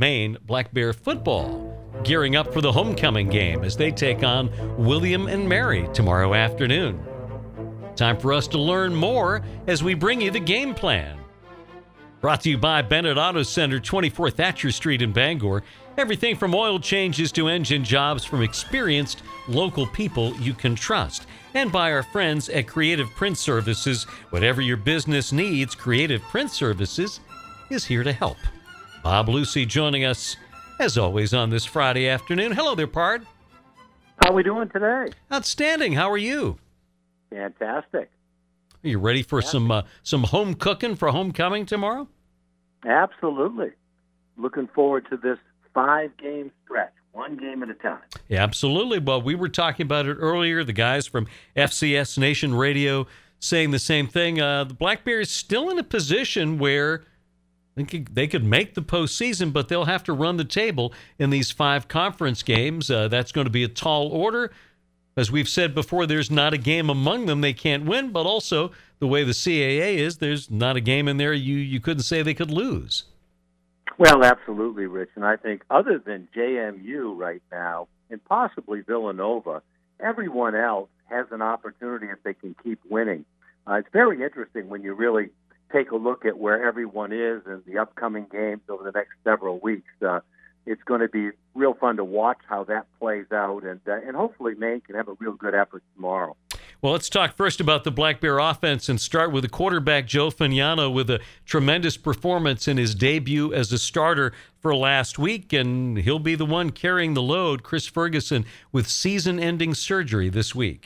Maine Black Bear football, gearing up for the homecoming game as they take on William and Mary tomorrow afternoon. Time for us to learn more as we bring you the game plan. Brought to you by Bennett Auto Center, 24 Thatcher Street in Bangor. Everything from oil changes to engine jobs from experienced local people you can trust. And by our friends at Creative Print Services. Whatever your business needs, Creative Print Services is here to help. Bob Lucy joining us, as always, on this Friday afternoon. Hello there, Pard. How are we doing today? Outstanding. How are you? Fantastic. Are you ready for some home cooking for homecoming tomorrow? Absolutely. Looking forward to this 5-game stretch, one game at a time. Yeah, absolutely. Well, we were talking about it earlier. The guys from FCS Nation Radio saying the same thing. The Black Bears still in a position where they could make the postseason, but they'll have to run the table in these 5 conference games. That's going to be a tall order. As we've said before, there's not a game among them they can't win, but also the way the CAA is, there's not a game in there you couldn't say they could lose. Well, absolutely, Rich. And I think other than JMU right now, and possibly Villanova, everyone else has an opportunity if they can keep winning. It's very interesting when you really take a look at where everyone is in the upcoming games over the next several weeks. It's going to be real fun to watch how that plays out, and hopefully Maine can have a real good effort tomorrow. Well, let's talk first about the Black Bear offense and start with the quarterback, Joe Fagnano, with a tremendous performance in his debut as a starter for last week, and he'll be the one carrying the load. Chris Ferguson with season-ending surgery this week.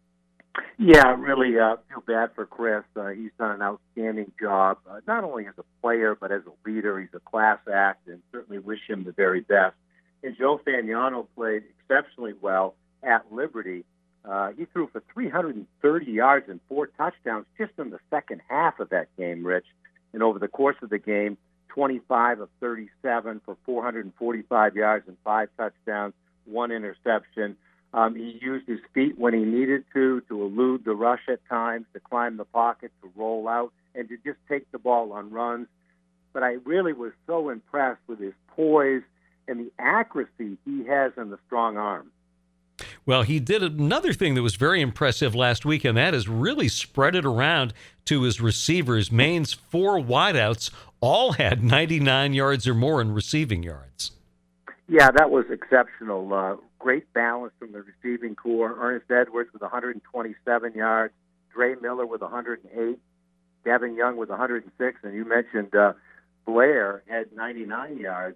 Yeah, really feel bad for Chris. He's done an outstanding job, not only as a player, but as a leader. He's a class act, and certainly wish him the very best. And Joe Fagnano played exceptionally well at Liberty. He threw for 330 yards and 4 touchdowns just in the second half of that game, Rich. And over the course of the game, 25 of 37 for 445 yards and 5 touchdowns, 1 interception. He used his feet when he needed to elude the rush at times, to climb the pocket, to roll out, and to just take the ball on runs. But I really was so impressed with his poise and the accuracy he has in the strong arm. Well, he did another thing that was very impressive last week, and that is really spread it around to his receivers. Maine's 4 wideouts all had 99 yards or more in receiving yards. Yeah, that was exceptional. Great balance from the receiving core. Ernest Edwards with 127 yards, Dre Miller with 108, Gavin Young with 106, and you mentioned Blair had 99 yards.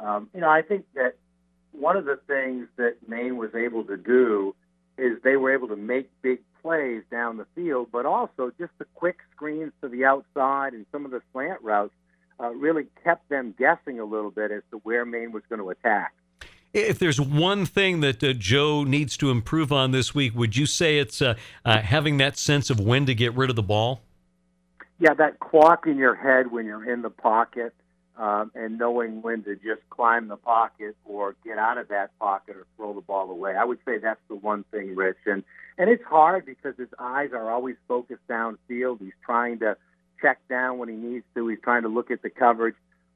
I think that one of the things that Maine was able to do is they were able to make big plays down the field, but also just the quick screens to the outside and some of the slant routes really kept them guessing a little bit as to where Maine was going to attack. If there's one thing that Joe needs to improve on this week, would you say it's having that sense of when to get rid of the ball? Yeah, that clock in your head when you're in the pocket and knowing when to just climb the pocket or get out of that pocket or throw the ball away. I would say that's the one thing, Rich. And it's hard because his eyes are always focused downfield. He's trying to check down when he needs to. He's trying to look at the coverage.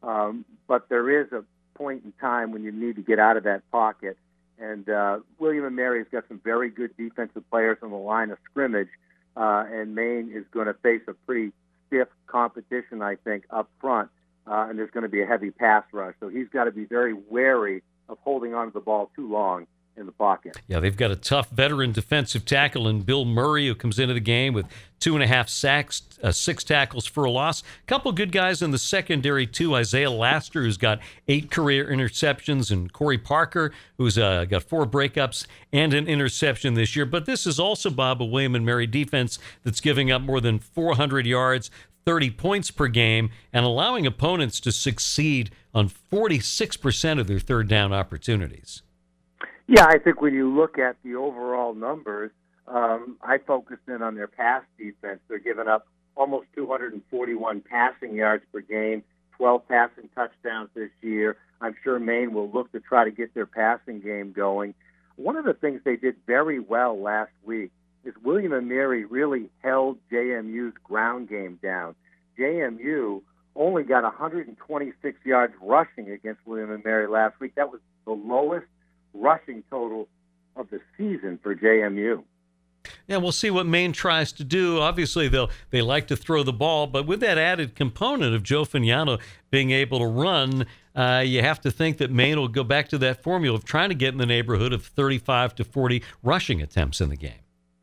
But there is a point in time when you need to get out of that pocket. And William and Mary has got some very good defensive players on the line of scrimmage, and Maine is going to face a pretty stiff competition, I think, up front, and there's going to be a heavy pass rush. So he's got to be very wary of holding on to the ball too long in the pocket. Yeah, they've got a tough veteran defensive tackle in Bill Murray, who comes into the game with 2.5 sacks, 6 tackles for a loss. A couple good guys in the secondary, too. Isaiah Laster, who's got 8 career interceptions, and Corey Parker, who's got 4 breakups and an interception this year. But this is also, Bob, a William and Mary defense that's giving up more than 400 yards, 30 points per game, and allowing opponents to succeed on 46% of their third down opportunities. Yeah, I think when you look at the overall numbers, I focused in on their pass defense. They're giving up almost 241 passing yards per game, 12 passing touchdowns this year. I'm sure Maine will look to try to get their passing game going. One of the things they did very well last week is William and Mary really held JMU's ground game down. JMU only got 126 yards rushing against William and Mary last week. That was the lowest rushing total of the season for JMU. Yeah, we'll see what Maine tries to do. Obviously, they like to throw the ball, but with that added component of Joe Fagnano being able to run, you have to think that Maine will go back to that formula of trying to get in the neighborhood of 35 to 40 rushing attempts in the game.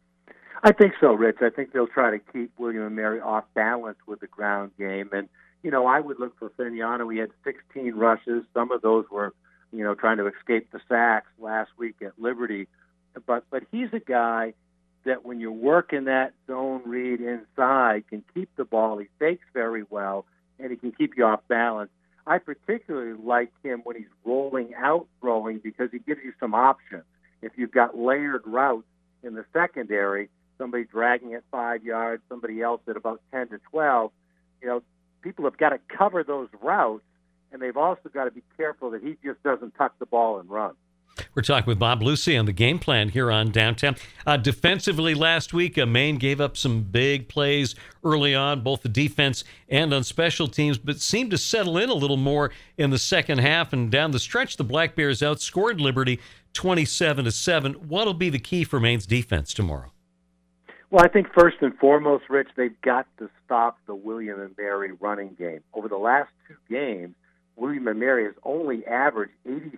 I think so, Rich. I think they'll try to keep William and Mary off balance with the ground game. And, I would look for Fagnano. He had 16 rushes. Some of those were, trying to escape the sacks last week at Liberty. But he's a guy that when you're working that zone read inside can keep the ball. He fakes very well, and he can keep you off balance. I particularly like him when he's rolling out throwing because he gives you some options. If you've got layered routes in the secondary, somebody dragging at 5 yards, somebody else at about 10 to 12, people have got to cover those routes, and they've also got to be careful that he just doesn't tuck the ball and run. We're talking with Bob Lucy on the game plan here on Downtown. Defensively last week, Maine gave up some big plays early on, both the defense and on special teams, but seemed to settle in a little more in the second half. And down the stretch, the Black Bears outscored Liberty 27-7. What'll be the key for Maine's defense tomorrow? Well, I think first and foremost, Rich, they've got to stop the William and Mary running game. Over the last two games, William and Mary has only averaged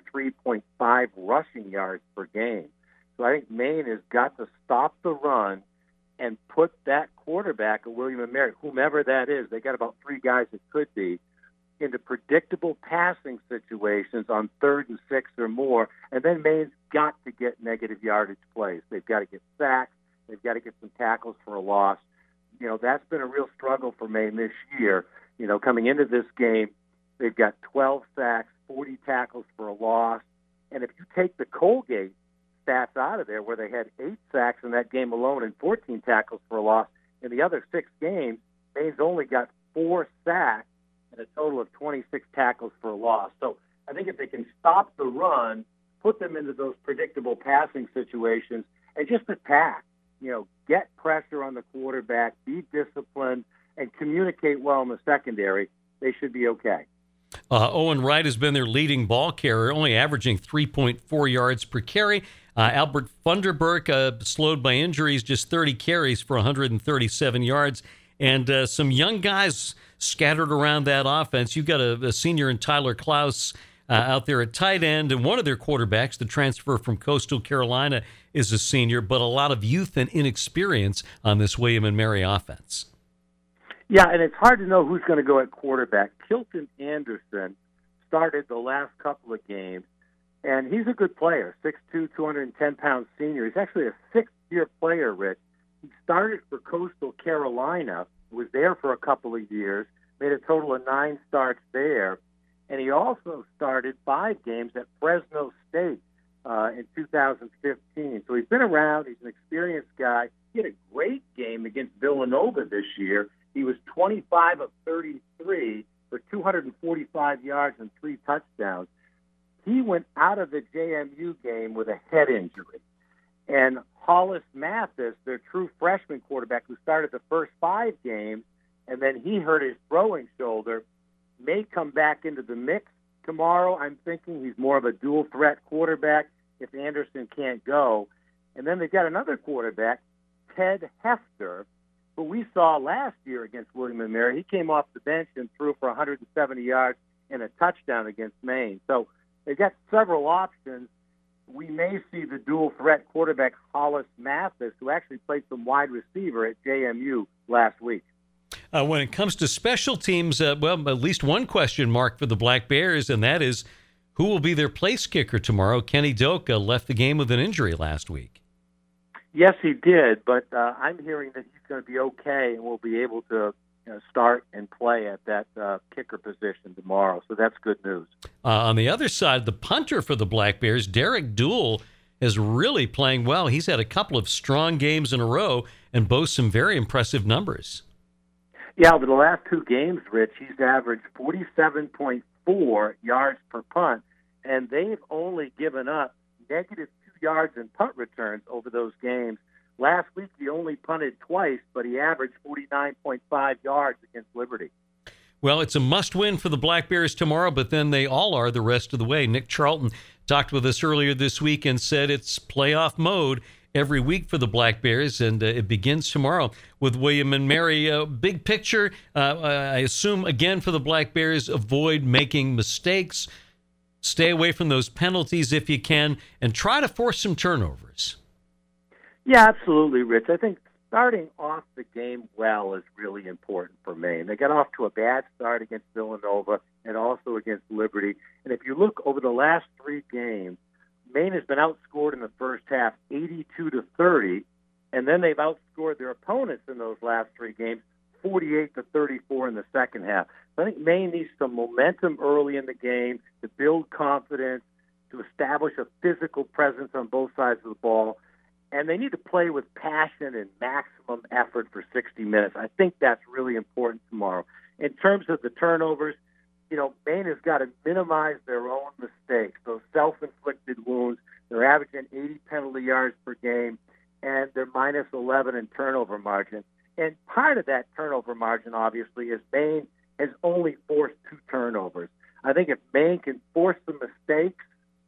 83.5 rushing yards per game. So I think Maine has got to stop the run and put that quarterback of William and Mary, whomever that is, they got about three guys it could be, into predictable passing situations on 3rd and 6 or more. And then Maine's got to get negative yardage plays. They've got to get sacks. They've got to get some tackles for a loss. That's been a real struggle for Maine this year. Coming into this game, they've got 12 sacks, 40 tackles for a loss. And if you take the Colgate stats out of there, where they had 8 sacks in that game alone and 14 tackles for a loss, in the other 6 games, Maine's only got 4 sacks and a total of 26 tackles for a loss. So I think if they can stop the run, put them into those predictable passing situations, and just attack, get pressure on the quarterback, be disciplined, and communicate well in the secondary, they should be okay. Owen Wright has been their leading ball carrier, only averaging 3.4 yards per carry. Albert Funderburk, slowed by injuries, just 30 carries for 137 yards. And some young guys scattered around that offense. You've got a senior in Tyler Klaus out there at tight end, and one of their quarterbacks, the transfer from Coastal Carolina, is a senior, but a lot of youth and inexperience on this William and Mary offense. Yeah, and it's hard to know who's going to go at quarterback. Kilton Anderson started the last couple of games, and he's a good player, 6'2", 210-pound senior. He's actually a sixth-year player, Rick. He started for Coastal Carolina, was there for a couple of years, made a total of 9 starts there, and he also started 5 games at Fresno State in 2015. So he's been around. He's an experienced guy. He had a great game against Villanova this year. He was 25 of 33 for 245 yards and 3 touchdowns. He went out of the JMU game with a head injury. And Hollis Mathis, their true freshman quarterback who started the first 5 games, and then he hurt his throwing shoulder, may come back into the mix tomorrow. I'm thinking he's more of a dual-threat quarterback if Anderson can't go. And then they've got another quarterback, Ted Hefter, who we saw last year against William & Mary. He came off the bench and threw for 170 yards and a touchdown against Maine. So they've got several options. We may see the dual-threat quarterback, Hollis Mathis, who actually played some wide receiver at JMU last week. When it comes to special teams, at least one question mark for the Black Bears, and that is who will be their place kicker tomorrow? Kenny Doka left the game with an injury last week. Yes, he did, but I'm hearing that he's going to be okay and will be able to start and play at that kicker position tomorrow. So that's good news. On the other side, the punter for the Black Bears, Derek Dool, is really playing well. He's had a couple of strong games in a row and boasts some very impressive numbers. Yeah, over the last 2 games, Rich, he's averaged 47.4 yards per punt, and they've only given up negative 2 yards in punt returns over those games. Last week, he only punted twice, but he averaged 49.5 yards against Liberty. Well, it's a must-win for the Black Bears tomorrow, but then they all are the rest of the way. Nick Charlton talked with us earlier this week and said it's playoff mode every week for the Black Bears, and it begins tomorrow with William and Mary. Big picture, I assume, again, for the Black Bears, avoid making mistakes, stay away from those penalties if you can, and try to force some turnovers. Yeah, absolutely, Rich. I think starting off the game well is really important for Maine. They got off to a bad start against Villanova and also against Liberty. And if you look over the last 3 games, Maine has been outscored in the first half 82-30, and then they've outscored their opponents in those last 3 games 48-34 in the second half. So I think Maine needs some momentum early in the game to build confidence, to establish a physical presence on both sides of the ball, and they need to play with passion and maximum effort for 60 minutes. I think that's really important tomorrow. In terms of the turnovers, Maine has got to minimize their own mistakes, those self-inflicted wounds. They're averaging 80 penalty yards per game, and they're minus 11 in turnover margin. And part of that turnover margin, obviously, is Maine has only forced 2 turnovers. I think if Maine can force the mistakes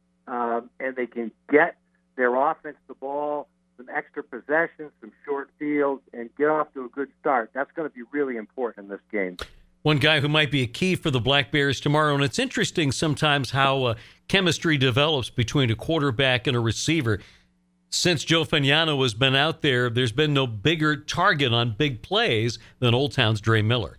and they can get their offense the ball, some extra possessions, some short fields, and get off to a good start, that's going to be really important in this game. One guy who might be a key for the Black Bears tomorrow, and it's interesting sometimes how chemistry develops between a quarterback and a receiver. Since Joe Fagnano has been out there, there's been no bigger target on big plays than Old Town's Dre Miller.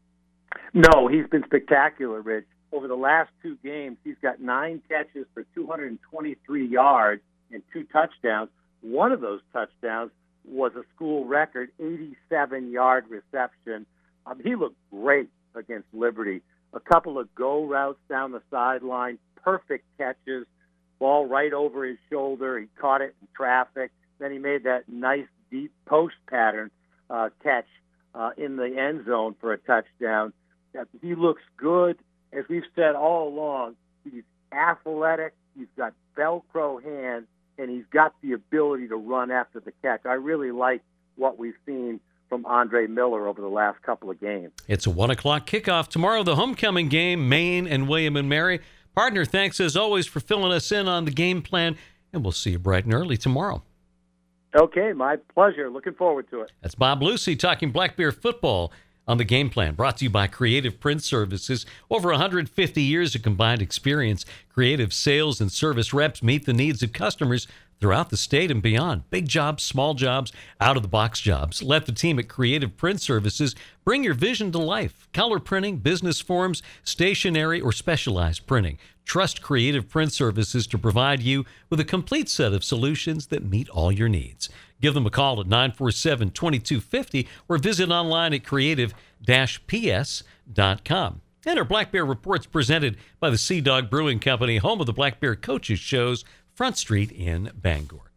No, he's been spectacular, Rich. Over the last 2 games, he's got 9 catches for 223 yards and 2 touchdowns. One of those touchdowns was a school record 87-yard reception. He looked great against Liberty. A couple of go routes down the sideline, perfect catches, ball right over his shoulder. He caught it in traffic. Then he made that nice deep post pattern catch in the end zone for a touchdown. He looks good. As we've said all along, he's athletic. He's got Velcro hands, and he's got the ability to run after the catch. I really like what we've seen from Andre Miller over the last couple of games. It's a 1 o'clock kickoff tomorrow, the homecoming game, Maine and William and Mary. Partner, thanks as always for filling us in on the game plan, and we'll see you bright and early tomorrow. Okay, my pleasure. Looking forward to it. That's Bob Lucy talking Black Bear football on the game plan, brought to you by Creative Print Services. Over 150 years of combined experience, Creative sales and service reps meet the needs of customers throughout the state and beyond. Big jobs, small jobs, out-of-the-box jobs. Let the team at Creative Print Services bring your vision to life. Color printing, business forms, stationery, or specialized printing. Trust Creative Print Services to provide you with a complete set of solutions that meet all your needs. Give them a call at 947-2250 or visit online at creative-ps.com. And our Black Bear Report's presented by the Sea Dog Brewing Company, home of the Black Bear Coaches Shows, Front Street in Bangor.